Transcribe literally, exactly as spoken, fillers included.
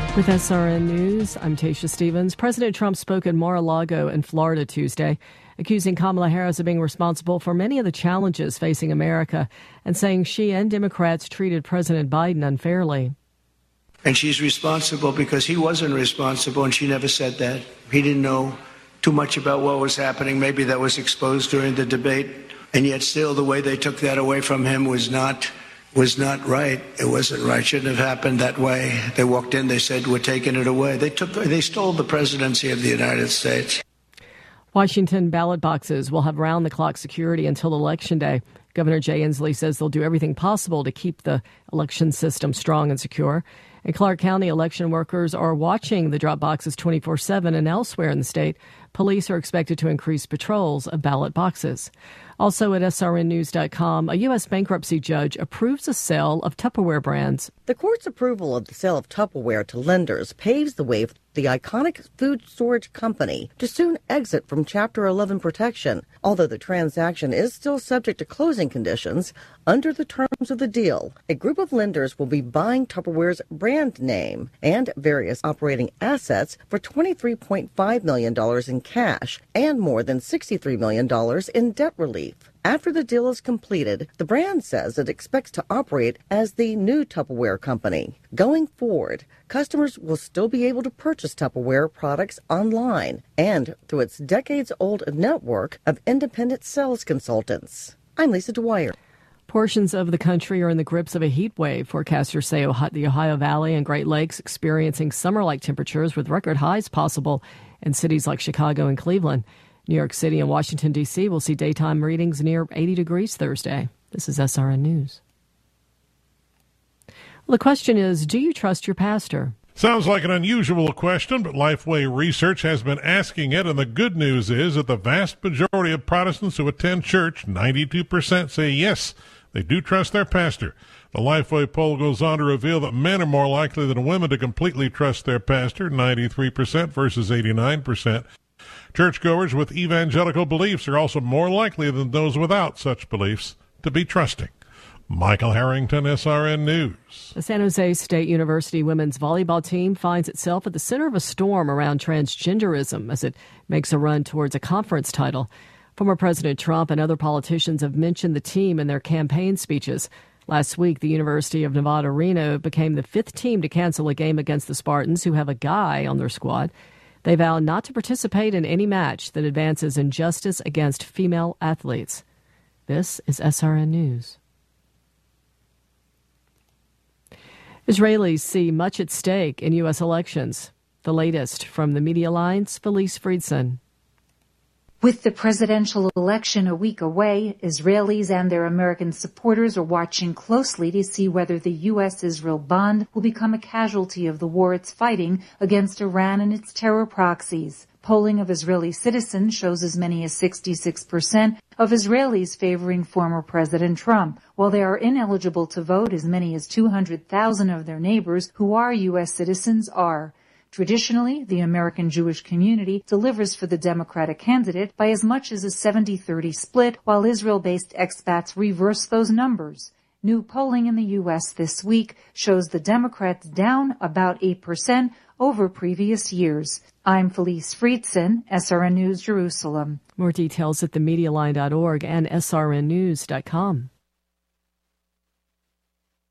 With S R N News, I'm Tasha Stevens. President Trump spoke in Mar-a-Lago in Florida Tuesday, accusing Kamala Harris of being responsible for many of the challenges facing America and saying she and Democrats treated President Biden unfairly. And she's responsible because he wasn't responsible, and she never said that. He didn't know too much about what was happening. Maybe that was exposed during the debate. And yet still the way they took that away from him was not was not right. It wasn't right. Shouldn't have happened that way. They walked in, they said, we're taking it away. They took they stole the presidency of the United States. Washington ballot boxes will have round-the-clock security until Election Day. Governor Jay Inslee says they'll do everything possible to keep the election system strong and secure. In Clark County, election workers are watching the drop boxes twenty-four seven, and elsewhere in the state, police are expected to increase patrols of ballot boxes. Also at S R N news dot com, a U S bankruptcy judge approves the sale of Tupperware brands. The court's approval of the sale of Tupperware to lenders paves the way for the iconic food storage company to soon exit from Chapter eleven protection, although the transaction is still subject to closing conditions. Under the terms of the deal, a group of lenders will be buying Tupperware's brand name and various operating assets for twenty-three point five million dollars in cash and more than sixty-three million dollars in debt relief. After the deal is completed, the brand says it expects to operate as the new Tupperware company. Going forward, customers will still be able to purchase Tupperware products online and through its decades-old network of independent sales consultants. I'm Lisa Dwyer. Portions of the country are in the grips of a heat wave. Forecasters say the Ohio Valley and Great Lakes experiencing summer-like temperatures with record highs possible in cities like Chicago and Cleveland. New York City and Washington, D C will see daytime readings near eighty degrees Thursday. This is S R N News. Well, the question is, do you trust your pastor? Sounds like an unusual question, but Lifeway Research has been asking it, and the good news is that the vast majority of Protestants who attend church, ninety-two percent, say yes, they do trust their pastor. The Lifeway poll goes on to reveal that men are more likely than women to completely trust their pastor, ninety-three percent versus eighty-nine percent. Churchgoers with evangelical beliefs are also more likely than those without such beliefs to be trusting. Michael Harrington, S R N News. The San Jose State University women's volleyball team finds itself at the center of a storm around transgenderism as it makes a run towards a conference title. Former President Trump and other politicians have mentioned the team in their campaign speeches. Last week, the University of Nevada, Reno became the fifth team to cancel a game against the Spartans, who have a guy on their squad. They vow not to participate in any match that advances injustice against female athletes. This is S R N News. Israelis see much at stake in U S elections. The latest from the Media Alliance, Felice Friedson. With the presidential election a week away, Israelis and their American supporters are watching closely to see whether the U S Israel bond will become a casualty of the war it's fighting against Iran and its terror proxies. Polling of Israeli citizens shows as many as sixty-six percent of Israelis favoring former President Trump, while they are ineligible to vote. As many as two hundred thousand of their neighbors who are U S citizens are. Traditionally, the American Jewish community delivers for the Democratic candidate by as much as a seventy thirty split, while Israel-based expats reverse those numbers. New polling in the U S this week shows the Democrats down about eight percent over previous years. I'm Felice Friedson, S R N News, Jerusalem. More details at the media line dot org and S R N news dot com.